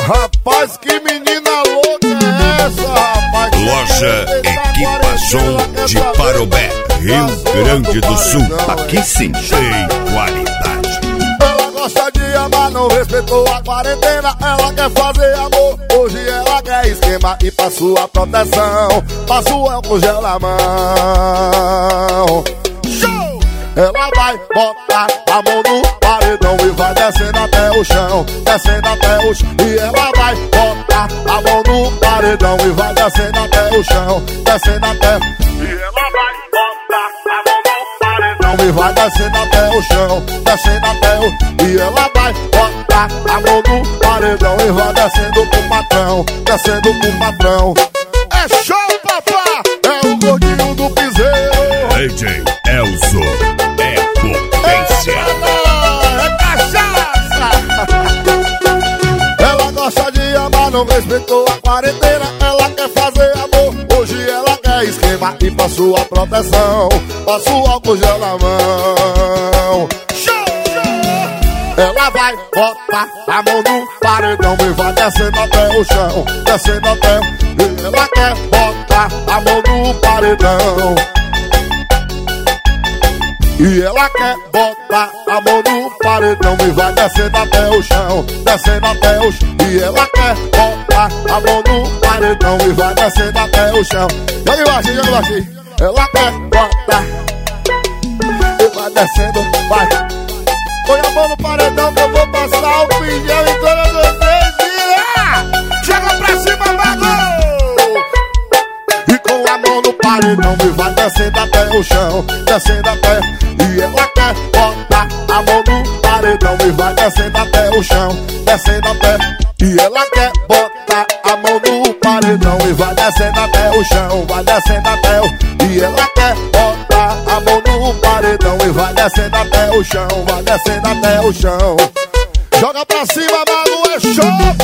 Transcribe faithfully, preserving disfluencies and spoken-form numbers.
Rapaz, que menina louca é essa, rapaz? Loja Equipação de Parobé, Rio Grande do Sul. Aqui sim tem qualidade. Ela gosta de amar, não respeitou a quarentena. Ela quer fazer amor, hoje ela quer esquema. E pra sua proteção, passa o álcool gel na mão. Show! Ela vai botar a mão no paredão e vai descendo até o chão, descendo até o chão. E ela vai botar a mão no paredão e vai descendo até o chão, descendo até. E ela vai botar a mão no paredão e vai descendo até o chão, descendo até o. E ela vai botar a mão no paredão e vai descendo pro patrão, descendo pro patrão. É show, papá! É o gordinho do piseiro. D J Elzo é potência. É cachaça! Ela gosta de amar, não respeitou a quarentena. Ela quer fazer amor, hoje ela quer esquema. E pra sua proteção, passa o álcool gel na mão. Show! Ela vai botar a mão no paredão e vai descendo até o chão, descendo até o. E ela quer botar a mão no paredão. E ela quer botar a mão no paredão e vai descendo até o chão, descendo até o chão. E ela quer botar a mão no paredão e vai descendo até o chão. Joga embaixo, joga embaixo. Ela quer botar e vai descendo, vai. Põe a mão no paredão que eu vou passar o pinhão em todas vocês. Vira! Chega pra cima, mago! E com a mão no paredão e vai descendo até o chão, descendo até. E ela quer botar a mão no paredão e vai descendo até o chão, descendo até. E ela quer botar a mão no paredão e vai descendo até o chão, vai descendo até o. E ela quer botar a mão no paredão e vai descendo até o chão, vai descendo até o chão. Joga pra cima, mago, é show!